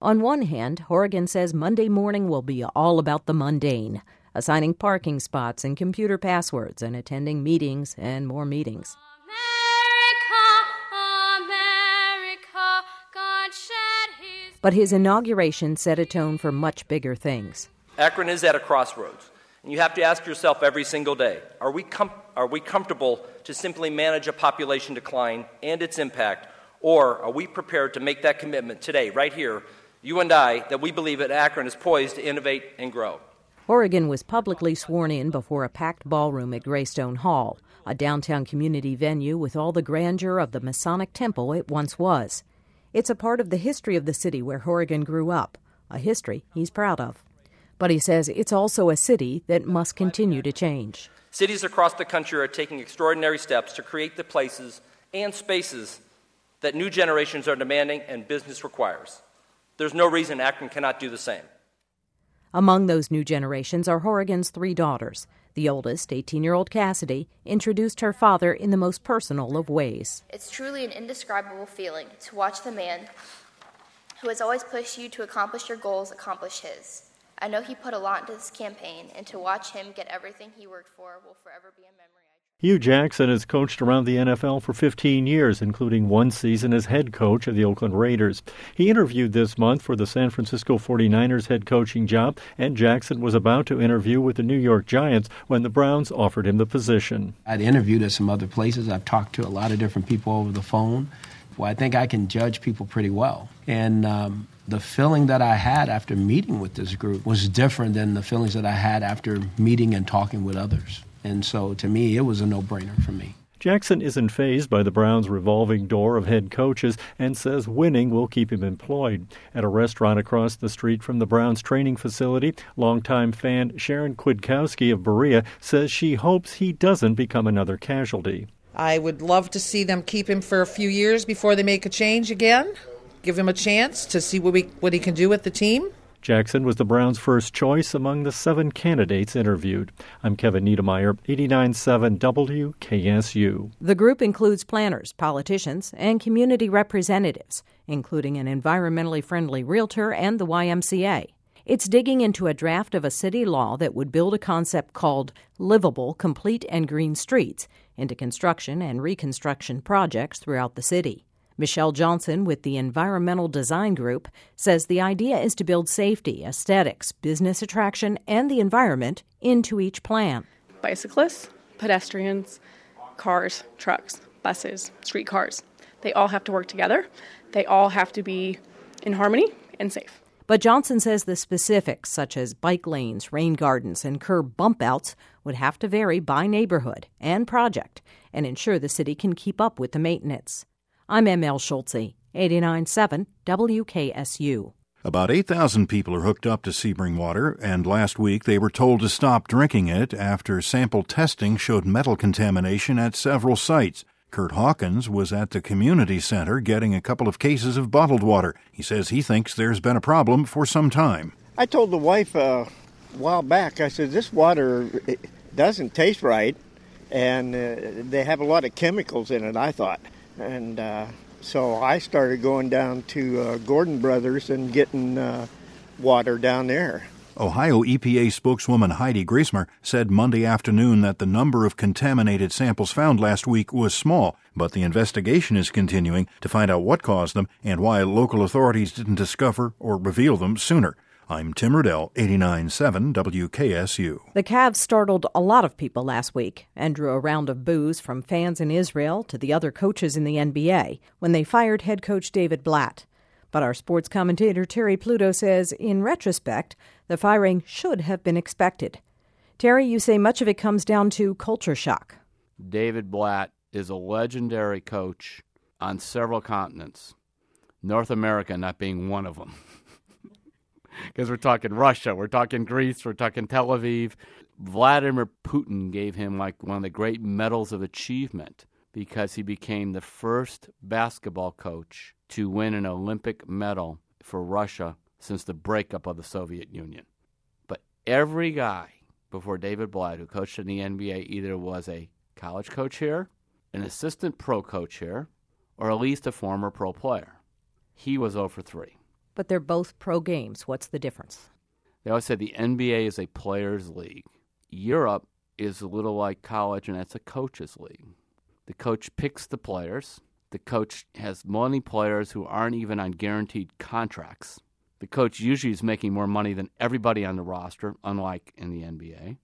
On one hand, Horrigan says Monday morning will be all about the mundane, assigning parking spots and computer passwords and attending meetings and more meetings. America, God shed his... But his inauguration set a tone for much bigger things. Akron is at a crossroads, and you have to ask yourself every single day, are we comfortable to simply manage a population decline and its impact, or are we prepared to make that commitment today, right here, you and I, that we believe that Akron is poised to innovate and grow? Horrigan was publicly sworn in before a packed ballroom at Greystone Hall, a downtown community venue with all the grandeur of the Masonic temple it once was. It's a part of the history of the city where Horrigan grew up, a history he's proud of. But he says it's also a city that must continue to change. Cities across the country are taking extraordinary steps to create the places and spaces that new generations are demanding and business requires. There's no reason Akron cannot do the same. Among those new generations are Horrigan's 3 daughters. The oldest, 18-year-old Cassidy, introduced her father in the most personal of ways. It's truly an indescribable feeling to watch the man who has always pushed you to accomplish your goals accomplish his. I know he put a lot into this campaign, and to watch him get everything he worked for will forever be a memory. Hugh Jackson has coached around the NFL for 15 years, including 1 season as head coach of the Oakland Raiders. He interviewed this month for the San Francisco 49ers head coaching job, and Jackson was about to interview with the New York Giants when the Browns offered him the position. I'd interviewed at some other places. I've talked to a lot of different people over the phone. Well, I think I can judge people pretty well. And the feeling that I had after meeting with this group was different than the feelings that I had after meeting and talking with others. And so, to me, it was a no-brainer for me. Jackson isn't fazed by the Browns' revolving door of head coaches and says winning will keep him employed. At a restaurant across the street from the Browns' training facility, longtime fan Sharon Kwiatkowski of Berea says she hopes he doesn't become another casualty. I would love to see them keep him for a few years before they make a change again, give him a chance to see what he can do with the team. Jackson was the Browns' first choice among the 7 candidates interviewed. I'm Kevin Niedermeyer, 89.7 WKSU. The group includes planners, politicians, and community representatives, including an environmentally friendly realtor and the YMCA. It's digging into a draft of a city law that would build a concept called livable, complete, and green streets into construction and reconstruction projects throughout the city. Michelle Johnson with the Environmental Design Group says the idea is to build safety, aesthetics, business attraction, and the environment into each plan. Bicyclists, pedestrians, cars, trucks, buses, streetcars, they all have to work together. They all have to be in harmony and safe. But Johnson says the specifics, such as bike lanes, rain gardens, and curb bump outs, would have to vary by neighborhood and project and ensure the city can keep up with the maintenance. I'm M.L. Schultze, 89.7 WKSU. About 8,000 people are hooked up to Sebring water, and last week they were told to stop drinking it after sample testing showed metal contamination at several sites. Kurt Hawkins was at the community center getting a couple of cases of bottled water. He says he thinks there's been a problem for some time. I told the wife a while back, I said, this water doesn't taste right, and they have a lot of chemicals in it, I thought. And so I started going down to Gordon Brothers and getting water down there. Ohio EPA spokeswoman Heidi Grasmer said Monday afternoon that the number of contaminated samples found last week was small, but the investigation is continuing to find out what caused them and why local authorities didn't discover or reveal them sooner. I'm Tim Riddell, 89.7 WKSU. The Cavs startled a lot of people last week and drew a round of boos from fans in Israel to the other coaches in the NBA when they fired head coach David Blatt. But our sports commentator Terry Pluto says, in retrospect, the firing should have been expected. Terry, you say much of it comes down to culture shock. David Blatt is a legendary coach on several continents, North America not being one of them. Because we're talking Russia, we're talking Greece, we're talking Tel Aviv. Vladimir Putin gave him like one of the great medals of achievement because he became the first basketball coach to win an Olympic medal for Russia since the breakup of the Soviet Union. But every guy before David Blatt who coached in the NBA either was a college coach here, an assistant pro coach here, or at least a former pro player. He was 0 for 3. But they're both pro games. What's the difference? They always say the NBA is a players' league. Europe is a little like college, and that's a coaches' league. The coach picks the players. The coach has money players who aren't even on guaranteed contracts. The coach usually is making more money than everybody on the roster, unlike in the NBA.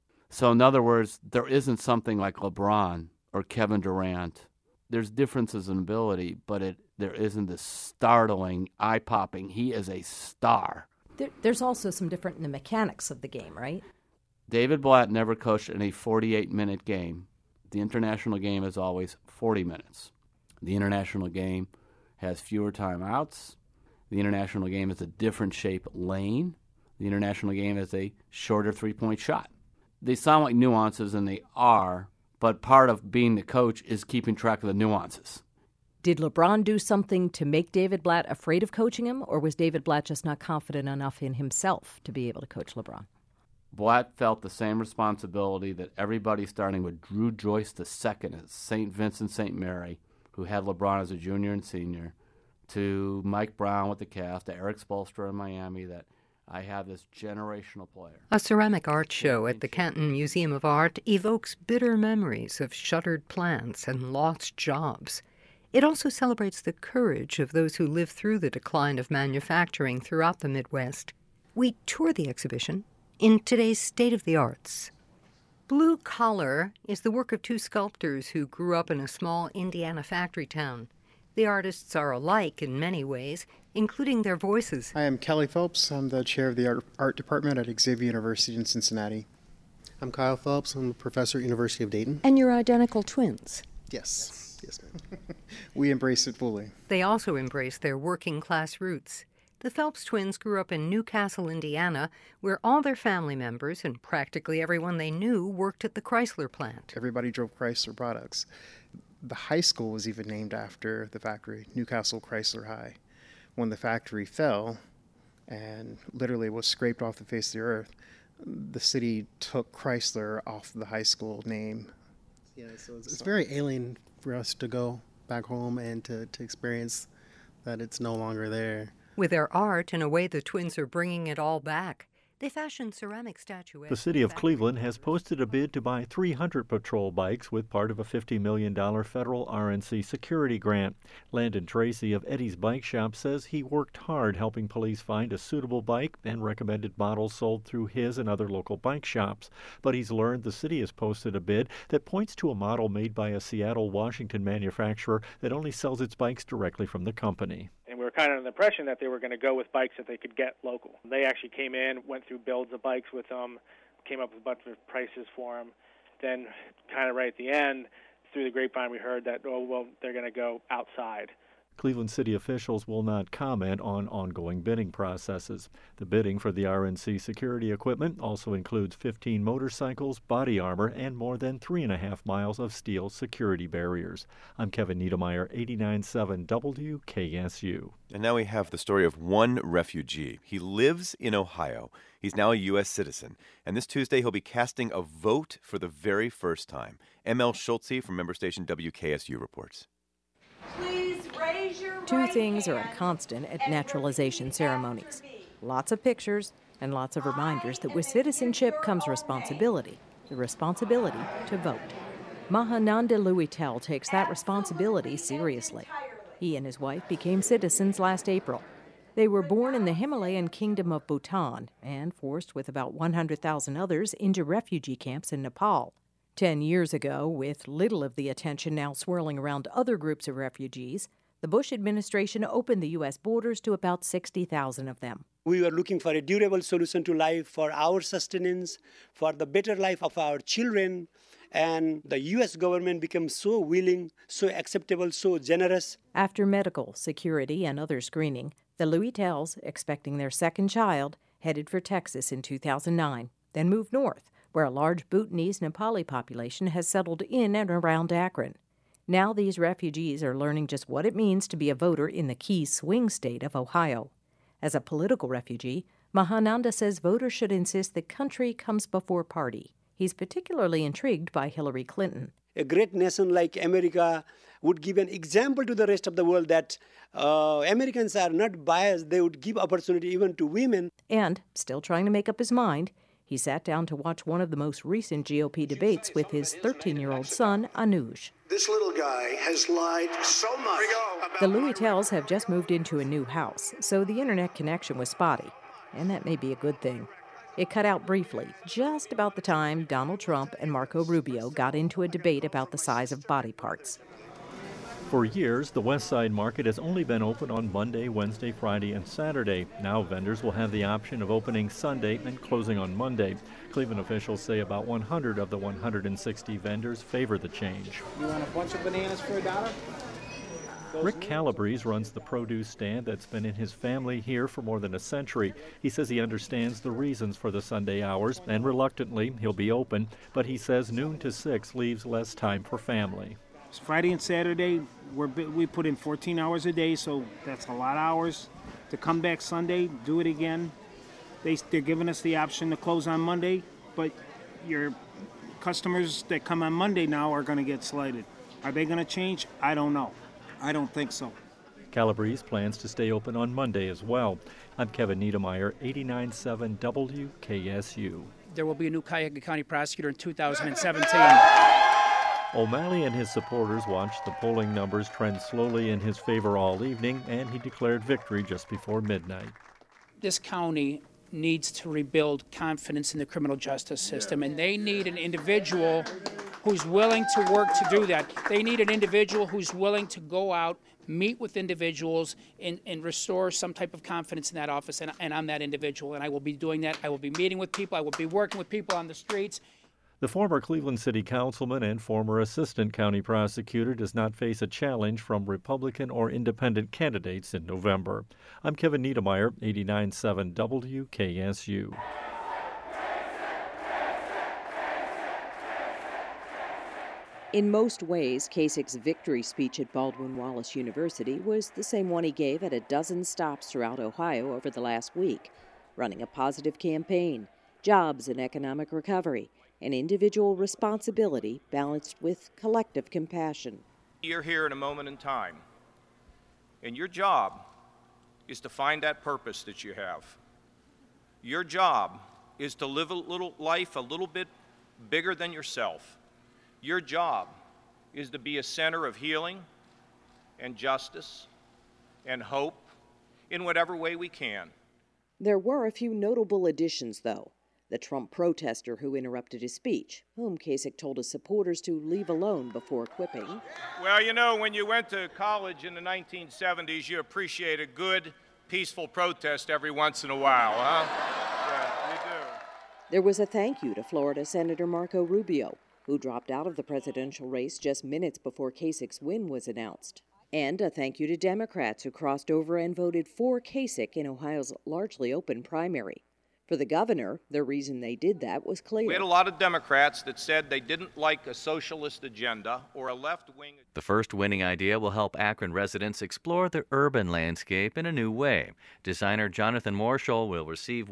So in other words, there isn't something like LeBron or Kevin Durant. There's differences in ability, but there isn't this startling, eye-popping, he is a star. There's also some different in the mechanics of the game, right? David Blatt never coached in a 48-minute game. The international game is always 40 minutes. The international game has fewer timeouts. The international game is a different shape lane. The international game is a shorter three-point shot. They sound like nuances, and they are, but part of being the coach is keeping track of the nuances. Did LeBron do something to make David Blatt afraid of coaching him, or was David Blatt just not confident enough in himself to be able to coach LeBron? Blatt felt the same responsibility that everybody, starting with Drew Joyce II at St. Vincent St. Mary, who had LeBron as a junior and senior, to Mike Brown with the Cavs, to Eric Spoelstra in Miami, that I have this generational player. A ceramic art show at the Canton Museum of Art evokes bitter memories of shuttered plants and lost jobs. It also celebrates the courage of those who lived through the decline of manufacturing throughout the Midwest. We tour the exhibition in today's State of the Arts. Blue Collar is the work of two sculptors who grew up in a small Indiana factory town. The artists are alike in many ways, including their voices. I am Kelly Phelps. I'm the chair of the art department at Xavier University in Cincinnati. I'm Kyle Phelps. I'm a professor at University of Dayton. And you're identical twins. Yes. Yes, ma'am. We embrace it fully. They also embrace their working-class roots. The Phelps twins grew up in Newcastle, Indiana, where all their family members and practically everyone they knew worked at the Chrysler plant. Everybody drove Chrysler products. The high school was even named after the factory, Newcastle Chrysler High. When the factory fell and literally was scraped off the face of the earth, the city took Chrysler off the high school name. Yeah, so it's very alien for us to go back home and to experience that it's no longer there. With their art, in a way, the twins are bringing it all back. They fashioned ceramic statuettes. The city of Cleveland has posted a bid to buy 300 patrol bikes with part of a $50 million federal RNC security grant. Landon Tracy of Eddie's Bike Shop says he worked hard helping police find a suitable bike and recommended models sold through his and other local bike shops. But he's learned the city has posted a bid that points to a model made by a Seattle, Washington manufacturer that only sells its bikes directly from the company. And we were kind of under the impression that they were going to go with bikes that they could get local. They actually came in, went through builds of bikes with them, came up with a bunch of prices for them. Then kind of right at the end, through the grapevine, we heard that, they're going to go outside. Cleveland city officials will not comment on ongoing bidding processes. The bidding for the RNC security equipment also includes 15 motorcycles, body armor, and more than 3.5 miles of steel security barriers. I'm Kevin Niedermeyer, 89.7 WKSU. And now we have the story of one refugee. He lives in Ohio. He's now a U.S. citizen. And this Tuesday, he'll be casting a vote for the very first time. M.L. Schultze from member station WKSU reports. Two things are a constant at naturalization ceremonies. Lots of pictures and lots of reminders that with citizenship comes responsibility, the responsibility to vote. Mahananda Luitel takes that responsibility seriously. He and his wife became citizens last April. They were born in the Himalayan kingdom of Bhutan and forced with about 100,000 others into refugee camps in Nepal. 10 years ago, with little of the attention now swirling around other groups of refugees, the Bush administration opened the U.S. borders to about 60,000 of them. We were looking for a durable solution to life, for our sustenance, for the better life of our children. And the U.S. government became so willing, so acceptable, so generous. After medical, security, and other screening, the Luitels, expecting their second child, headed for Texas in 2009, then moved north, where a large Bhutanese Nepali population has settled in and around Akron. Now these refugees are learning just what it means to be a voter in the key swing state of Ohio. As a political refugee, Mahananda says voters should insist that country comes before party. He's particularly intrigued by Hillary Clinton. A great nation like America would give an example to the rest of the world that Americans are not biased. They would give opportunity even to women. And, still trying to make up his mind, he sat down to watch one of the most recent GOP debates with his 13-year-old son, Anuj. This little guy has lied so much about The Louis-Tells have just moved into a new house, so the internet connection was spotty. And that may be a good thing. It cut out briefly, just about the time Donald Trump and Marco Rubio got into a debate about the size of body parts. For years, the West Side Market has only been open on Monday, Wednesday, Friday, and Saturday. Now vendors will have the option of opening Sunday and closing on Monday. Cleveland officials say about 100 of the 160 vendors favor the change. You want a bunch of bananas for $1? Rick Calabrese runs the produce stand that's been in his family here for more than a century. He says he understands the reasons for the Sunday hours, and reluctantly, he'll be open, but he says noon to 6 leaves less time for family. Friday and Saturday, we put in 14 hours a day, so that's a lot of hours. To come back Sunday, do it again. They're giving us the option to close on Monday, but your customers that come on Monday now are going to get slighted. Are they going to change? I don't know. I don't think so. Calabrese plans to stay open on Monday as well. I'm Kevin Niedermeyer, 89.7 WKSU. There will be a new Cuyahoga County prosecutor in 2017. O'Malley and his supporters watched the polling numbers trend slowly in his favor all evening, and he declared victory just before midnight. This county needs to rebuild confidence in the criminal justice system, and they need an individual who's willing to work to do that. They need an individual who's willing to go out, meet with individuals, and restore some type of confidence in that office, and I'm that individual, and I will be doing that. I will be meeting with people. I will be working with people on the streets. The former Cleveland City Councilman and former Assistant County Prosecutor does not face a challenge from Republican or Independent candidates in November. I'm Kevin Niedermeyer, 89.7 WKSU. In most ways, Kasich's victory speech at Baldwin Wallace University was the same one he gave at a dozen stops throughout Ohio over the last week, running a positive campaign, jobs and economic recovery, and individual responsibility balanced with collective compassion. You're here in a moment in time, and your job is to find that purpose that you have. Your job is to live a little life a little bit bigger than yourself. Your job is to be a center of healing and justice and hope in whatever way we can. There were a few notable additions, though. The Trump protester who interrupted his speech, whom Kasich told his supporters to leave alone before quipping. Well, you know, when you went to college in the 1970s, you appreciated good, peaceful protest every once in a while, huh? Yeah, you do. There was a thank you to Florida Senator Marco Rubio, who dropped out of the presidential race just minutes before Kasich's win was announced. And a thank you to Democrats who crossed over and voted for Kasich in Ohio's largely open primary. For the governor, the reason they did that was clear. We had a lot of Democrats that said they didn't like a socialist agenda or a left-wing. The first winning idea will help Akron residents explore the urban landscape in a new way. Designer Jonathan Morschel will receive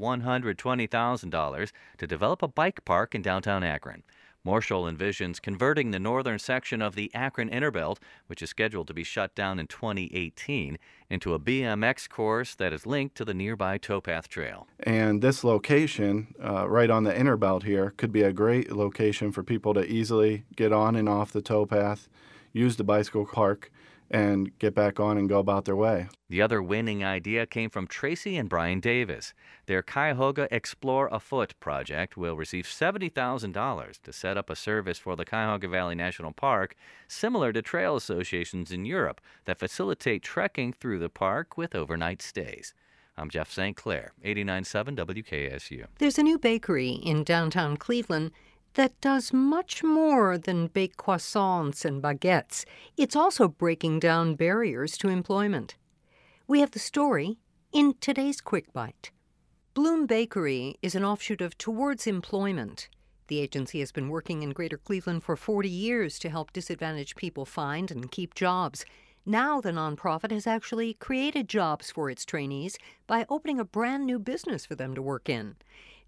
$120,000 to develop a bike park in downtown Akron. Morschel envisions converting the northern section of the Akron Innerbelt, which is scheduled to be shut down in 2018, into a BMX course that is linked to the nearby Towpath Trail. And this location, right on the Innerbelt here, could be a great location for people to easily get on and off the towpath, use the bicycle park, and get back on and go about their way. The other winning idea came from Tracy and Brian Davis. Their Cuyahoga Explore Afoot project will receive $70,000 to set up a service for the Cuyahoga Valley National Park, similar to trail associations in Europe that facilitate trekking through the park with overnight stays. I'm Jeff St. Clair, 89.7 WKSU. There's a new bakery in downtown Cleveland that does much more than bake croissants and baguettes. It's also breaking down barriers to employment. We have the story in today's Quick Bite. Bloom Bakery is an offshoot of Towards Employment. The agency has been working in Greater Cleveland for 40 years to help disadvantaged people find and keep jobs. Now the nonprofit has actually created jobs for its trainees by opening a brand new business for them to work in.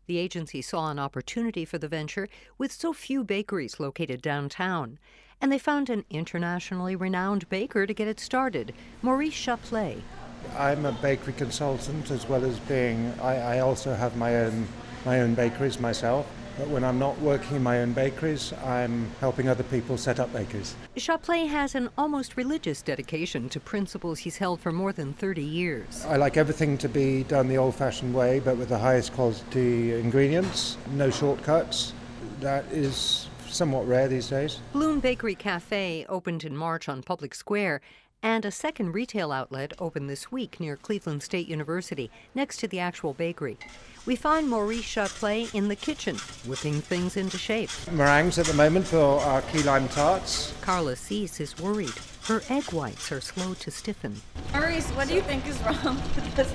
The agency saw an opportunity for the venture with so few bakeries located downtown. And they found an internationally renowned baker to get it started, Maurice Chaplet. I'm a bakery consultant as well as being, I also have my own bakeries myself. But when I'm not working in my own bakeries, I'm helping other people set up bakeries. Chaplet has an almost religious dedication to principles he's held for more than 30 years. I like everything to be done the old-fashioned way, but with the highest quality ingredients, no shortcuts. That is somewhat rare these days. Bloom Bakery Cafe opened in March on Public Square, and a second retail outlet opened this week near Cleveland State University, next to the actual bakery. We find Maurice Chaplet in the kitchen, whipping things into shape. Meringues at the moment for our key lime tarts. Carla Cease is worried. Her egg whites are slow to stiffen. Maurice, what do you think is wrong with this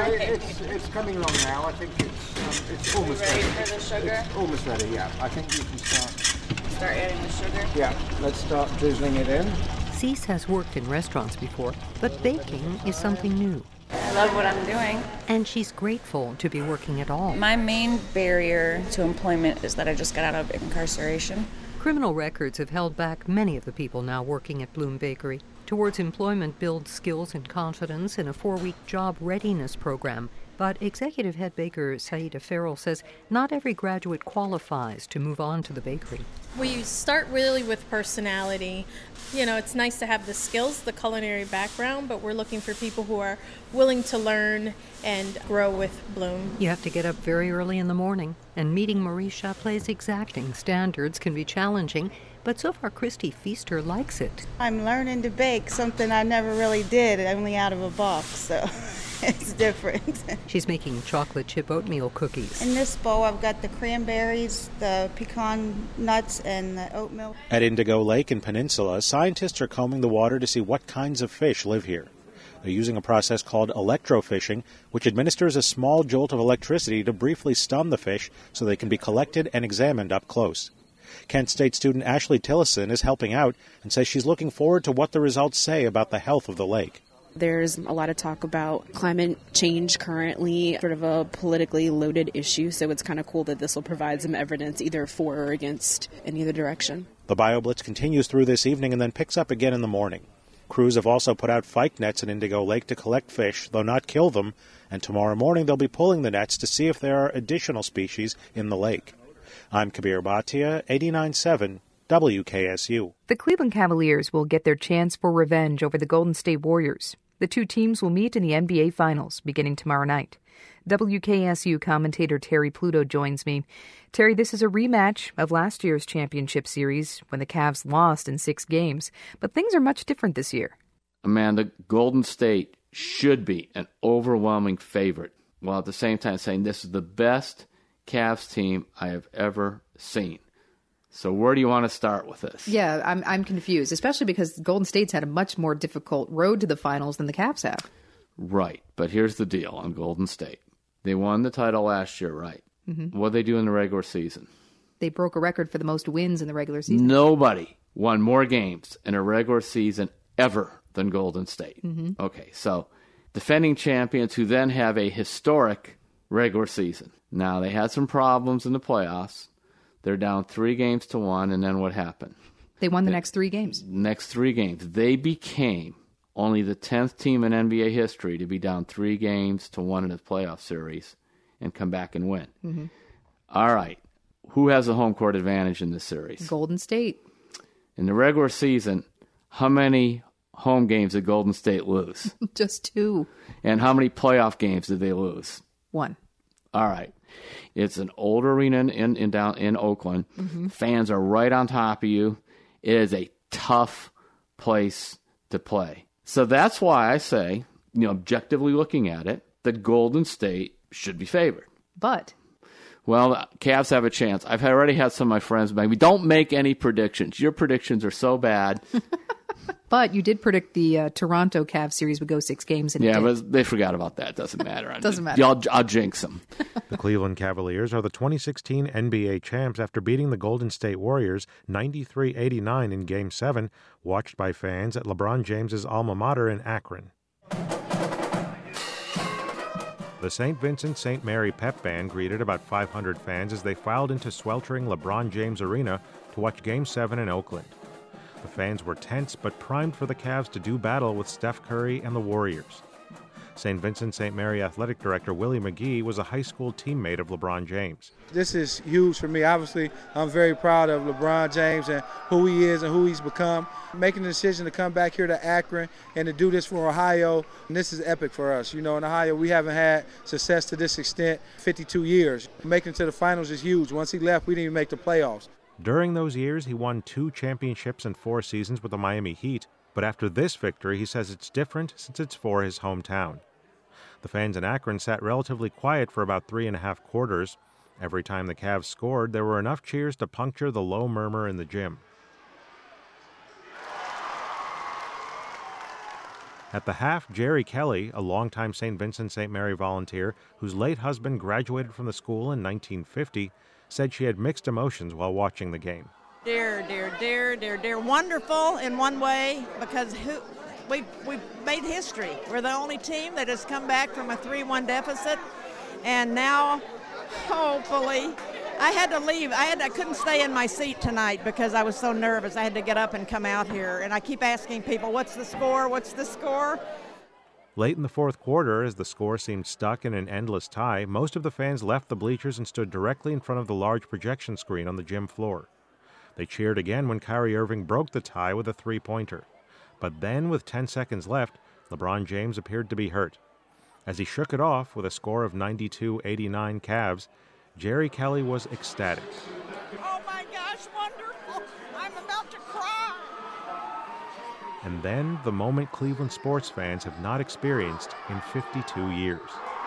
It's coming along now. I think it's almost ready for the sugar? It's almost ready, yeah. I think you can start adding the sugar? Yeah, let's start drizzling it in. Cease has worked in restaurants before, but baking is something new. I love what I'm doing. And she's grateful to be working at all. My main barrier to employment is that I just got out of incarceration. Criminal records have held back many of the people now working at Bloom Bakery. Towards employment builds skills and confidence in a 4-week job readiness program. But executive head baker Saida Farrell says not every graduate qualifies to move on to the bakery. We start really with personality. You know, it's nice to have the skills, the culinary background, but we're looking for people who are willing to learn and grow with Bloom. You have to get up very early in the morning, and meeting Maurice Chaplet's exacting standards can be challenging, but so far Christy Feaster likes it. I'm learning to bake, something I never really did, only out of a box, so it's different. She's making chocolate chip oatmeal cookies. In this bowl, I've got the cranberries, the pecan nuts, and the oat milk. At Indigo Lake in Peninsula, scientists are combing the water to see what kinds of fish live here. They're using a process called electrofishing, which administers a small jolt of electricity to briefly stun the fish so they can be collected and examined up close. Kent State student Ashley Tillison is helping out and says she's looking forward to what the results say about the health of the lake. There's a lot of talk about climate change currently, sort of a politically loaded issue, so it's kind of cool that this will provide some evidence either for or against in either direction. The BioBlitz continues through this evening and then picks up again in the morning. Crews have also put out fyke nets in Indigo Lake to collect fish, though not kill them, and tomorrow morning they'll be pulling the nets to see if there are additional species in the lake. I'm Kabir Bhatia, 89.7 WKSU. The Cleveland Cavaliers will get their chance for revenge over the Golden State Warriors. The two teams will meet in the NBA Finals beginning tomorrow night. WKSU commentator Terry Pluto joins me. Terry, this is a rematch of last year's championship series when the Cavs lost in 6 games, but things are much different this year. Amanda, Golden State should be an overwhelming favorite, while at the same time saying this is the best Cavs team I have ever seen. So where do you want to start with this? Yeah, I'm confused, especially because Golden State's had a much more difficult road to the finals than the Cavs have. Right, but here's the deal on Golden State. They won the title last year, right? Mm-hmm. What did they do in the regular season? They broke a record for the most wins in the regular season. Nobody won more games in a regular season ever than Golden State. Mm-hmm. Okay, so defending champions who then have a historic regular season. Now, they had some problems in the playoffs. They're down 3-1, and then what happened? They won the next 3 games. Next 3 games. They became only the 10th team in NBA history to be down 3-1 in a playoff series and come back and win. Mm-hmm. All right. Who has the home court advantage in this series? Golden State. In the regular season, how many home games did Golden State lose? Just 2. And how many playoff games did they lose? 1. All right. It's an old arena in Oakland. Mm-hmm. Fans are right on top of you. It is a tough place to play. So that's why I say, objectively looking at it, that Golden State should be favored. But well, the Cavs have a chance. I've already had some of my friends maybe don't make any predictions. Your predictions are so bad. But you did predict the Toronto Cavs series would go 6 games. Yeah, but they forgot about that. Doesn't matter. Doesn't matter. I'll jinx them. The Cleveland Cavaliers are the 2016 NBA champs after beating the Golden State Warriors 93-89 in Game 7, watched by fans at LeBron James's alma mater in Akron. The St. Vincent St. Mary Pep Band greeted about 500 fans as they filed into sweltering LeBron James Arena to watch Game 7 in Oakland. The fans were tense but primed for the Cavs to do battle with Steph Curry and the Warriors. St. Vincent St. Mary Athletic Director Willie McGee was a high school teammate of LeBron James. This is huge for me. Obviously, I'm very proud of LeBron James and who he is and who he's become. Making the decision to come back here to Akron and to do this for Ohio, and this is epic for us. You know, in Ohio, we haven't had success to this extent 52 years. Making it to the finals is huge. Once he left, we didn't even make the playoffs. During those years, he won 2 championships in 4 seasons with the Miami Heat, but after this victory, he says it's different since it's for his hometown. The fans in Akron sat relatively quiet for about 3.5 quarters. Every time the Cavs scored, there were enough cheers to puncture the low murmur in the gym. At the half, Jerry Kelly, a longtime St. Vincent St. Mary volunteer whose late husband graduated from the school in 1950, said she had mixed emotions while watching the game. They're wonderful in one way because we've made history. We're the only team that has come back from a 3-1 deficit, and now, hopefully, I had to leave. I couldn't stay in my seat tonight because I was so nervous. I had to get up and come out here, and I keep asking people, what's the score? What's the score? Late in the fourth quarter, as the score seemed stuck in an endless tie, most of the fans left the bleachers and stood directly in front of the large projection screen on the gym floor. They cheered again when Kyrie Irving broke the tie with a 3-pointer. But then, with 10 seconds left, LeBron James appeared to be hurt. As he shook it off with a score of 92-89 Cavs, Jerry Kelly was ecstatic. Oh my gosh, wonderful! I'm about to cry! And then, the moment Cleveland sports fans have not experienced in 52 years.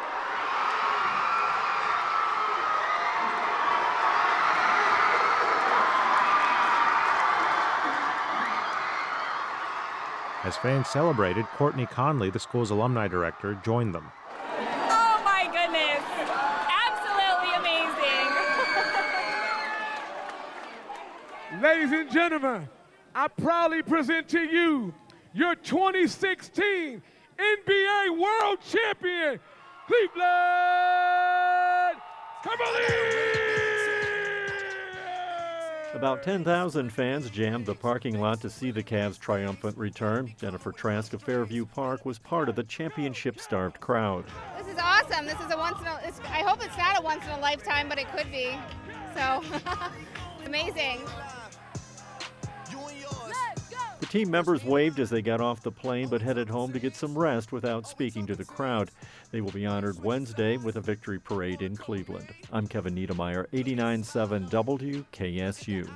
As fans celebrated, Courtney Conley, the school's alumni director, joined them. Oh my goodness! Absolutely amazing! Ladies and gentlemen, I proudly present to you your 2016 NBA World Champion, Cleveland Cavaliers! About 10,000 fans jammed the parking lot to see the Cavs' triumphant return. Jennifer Trask of Fairview Park was part of the championship-starved crowd. This is awesome. This is I hope it's not a once-in-a-lifetime, but it could be. So, amazing. The team members waved as they got off the plane but headed home to get some rest without speaking to the crowd. They will be honored Wednesday with a victory parade in Cleveland. I'm Kevin Niedermeyer, 89.7 WKSU.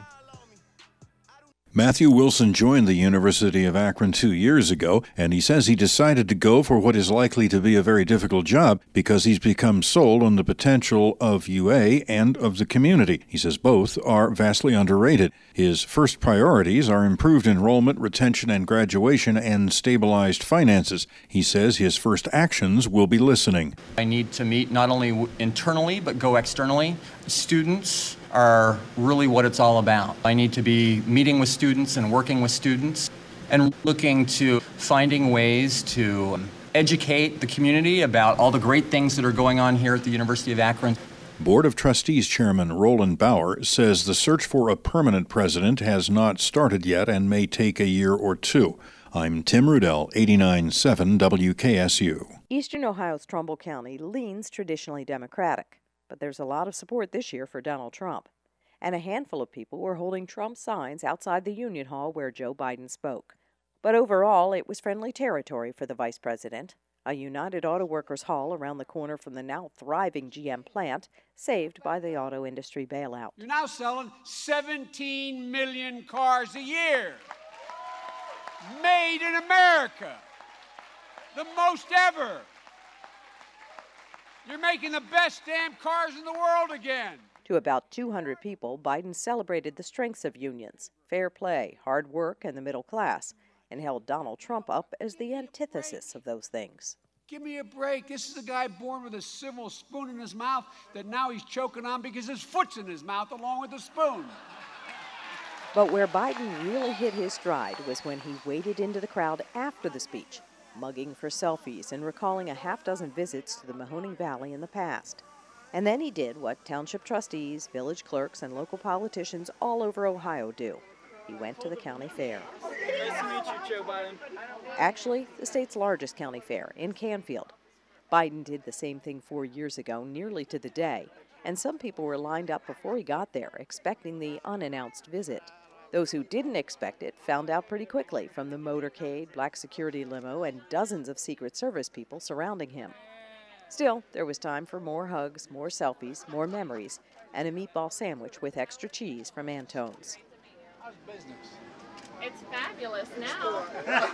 Matthew Wilson joined the University of Akron 2 years ago, and he says he decided to go for what is likely to be a very difficult job because he's become sold on the potential of UA and of the community. He says both are vastly underrated. His first priorities are improved enrollment, retention, and graduation, and stabilized finances. He says his first actions will be listening. I need to meet not only internally, but go externally. Students are really what it's all about. I need to be meeting with students and working with students and looking to finding ways to educate the community about all the great things that are going on here at the University of Akron. Board of Trustees Chairman Roland Bauer says the search for a permanent president has not started yet and may take a year or two. I'm Tim Rudell, 89.7 WKSU. Eastern Ohio's Trumbull County leans traditionally Democratic. But there's a lot of support this year for Donald Trump. And a handful of people were holding Trump signs outside the Union Hall where Joe Biden spoke. But overall, it was friendly territory for the vice president. A United Auto Workers Hall around the corner from the now thriving GM plant, saved by the auto industry bailout. You're now selling 17 million cars a year. Made in America. The most ever. You're making the best damn cars in the world again. To about 200 people, Biden celebrated the strengths of unions, fair play, hard work, and the middle class, and held Donald Trump up as the antithesis of those things. Give me a break. This is a guy born with a silver spoon in his mouth that now he's choking on because his foot's in his mouth along with the spoon. But where Biden really hit his stride was when he waded into the crowd after the speech. mugging for selfies and recalling a half-dozen visits to the Mahoning Valley in the past. And then he did what township trustees, village clerks, and local politicians all over Ohio do. He went to the county fair. Nice to meet you, Joe Biden. Actually, the state's largest county fair in Canfield. Biden did the same thing 4 years ago, nearly to the day, and some people were lined up before he got there, expecting the unannounced visit. Those who didn't expect it found out pretty quickly from the motorcade, black security limo, and dozens of Secret Service people surrounding him. Still, there was time for more hugs, more selfies, more memories, and a meatball sandwich with extra cheese from Antone's. How's business? It's fabulous now.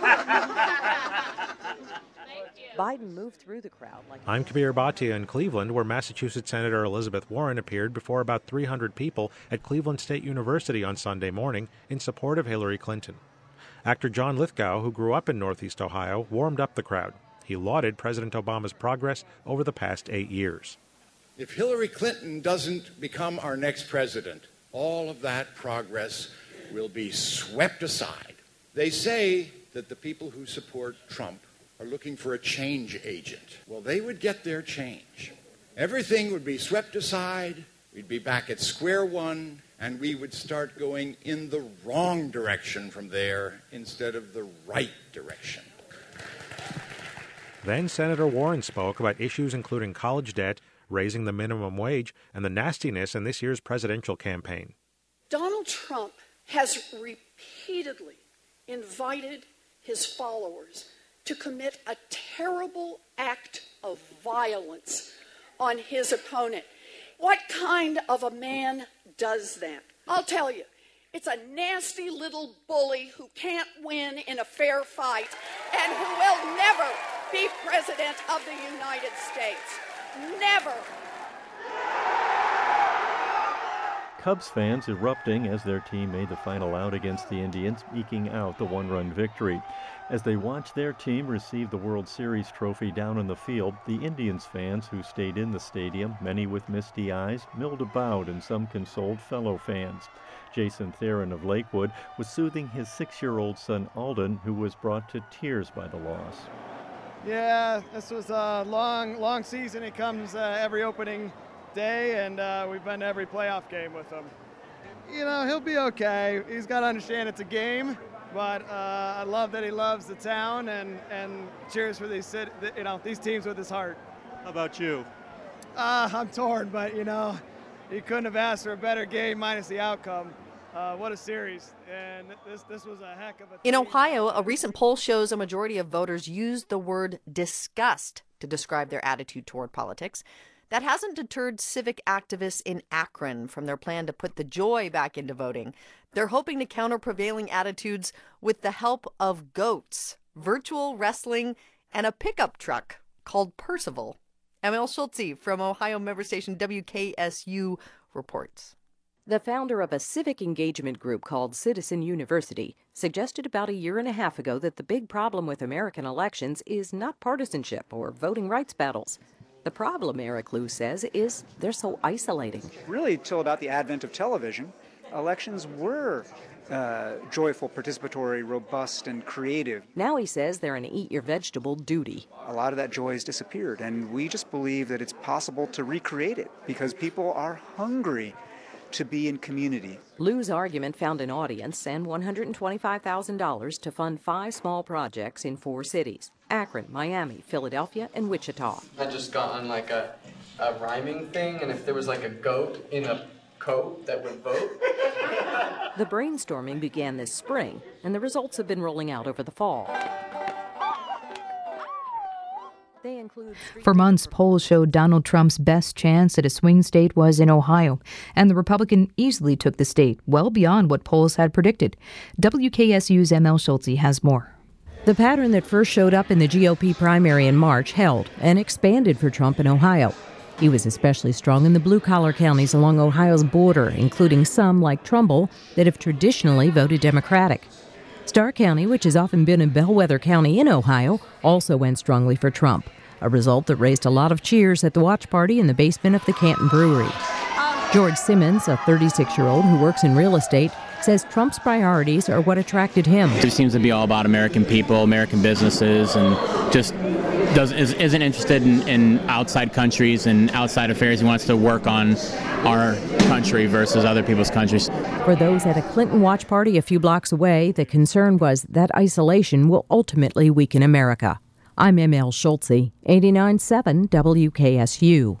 Biden moved through the crowd like... I'm Kabir Bhatia in Cleveland, where Massachusetts Senator Elizabeth Warren appeared before about 300 people at Cleveland State University on Sunday morning in support of Hillary Clinton. Actor John Lithgow, who grew up in Northeast Ohio, warmed up the crowd. He lauded President Obama's progress over the past 8 years. If Hillary Clinton doesn't become our next president, all of that progress will be swept aside. They say that the people who support Trump are looking for a change agent. Well, they would get their change. Everything would be swept aside, we'd be back at square one, and we would start going in the wrong direction from there instead of the right direction. Then Senator Warren spoke about issues including college debt, raising the minimum wage, and the nastiness in this year's presidential campaign. Donald Trump has repeatedly invited his followers to commit a terrible act of violence on his opponent. What kind of a man does that? I'll tell you, it's a nasty little bully who can't win in a fair fight and who will never be president of the United States. Never. Cubs fans erupting as their team made the final out against the Indians, eking out the one-run victory. As they watched their team receive the World Series trophy down on the field, the Indians fans who stayed in the stadium, many with misty eyes, milled about, and some consoled fellow fans. Jason Theron of Lakewood was soothing his 6-year-old son Alden, who was brought to tears by the loss. Yeah, this was a long season. It comes every opening day, and we've been to every playoff game with him. You know, he'll be okay. He's got to understand it's a game, but I love that he loves the town and cheers for these teams with his heart. How about you? I'm torn, but he couldn't have asked for a better game minus the outcome. What a series, and this was a heck of a... In Ohio, a recent poll shows a majority of voters used the word disgust to describe their attitude toward politics. That hasn't deterred civic activists in Akron from their plan to put the joy back into voting. They're hoping to counter prevailing attitudes with the help of goats, virtual wrestling, and a pickup truck called Percival. Emil Schultze from Ohio member station WKSU reports. The founder of a civic engagement group called Citizen University suggested about a year and a half ago that the big problem with American elections is not partisanship or voting rights battles. The problem, Eric Liu says, is they're so isolating. Really, till about the advent of television, elections were joyful, participatory, robust, and creative. Now he says they're an eat-your-vegetable duty. A lot of that joy has disappeared, and we just believe that it's possible to recreate it because people are hungry to be in community. Liu's argument found an audience and $125,000 to fund 5 small projects in 4 cities: Akron, Miami, Philadelphia, and Wichita. I just got on like a rhyming thing, and if there was like a goat in a coat that would vote. The brainstorming began this spring, and the results have been rolling out over the fall. For months, polls showed Donald Trump's best chance at a swing state was in Ohio, and the Republican easily took the state, well beyond what polls had predicted. WKSU's ML Schultze has more. The pattern that first showed up in the GOP primary in March held and expanded for Trump in Ohio. He was especially strong in the blue-collar counties along Ohio's border, including some, like Trumbull, that have traditionally voted Democratic. Starr County, which has often been a bellwether county in Ohio, also went strongly for Trump, a result that raised a lot of cheers at the watch party in the basement of the Canton Brewery. George Simmons, a 36-year-old who works in real estate, says Trump's priorities are what attracted him. It seems to be all about American people, American businesses, and just isn't interested in outside countries and outside affairs. He wants to work on our country versus other people's countries. For those at a Clinton watch party a few blocks away, the concern was that isolation will ultimately weaken America. I'm M.L. Schultze, 89.7 WKSU.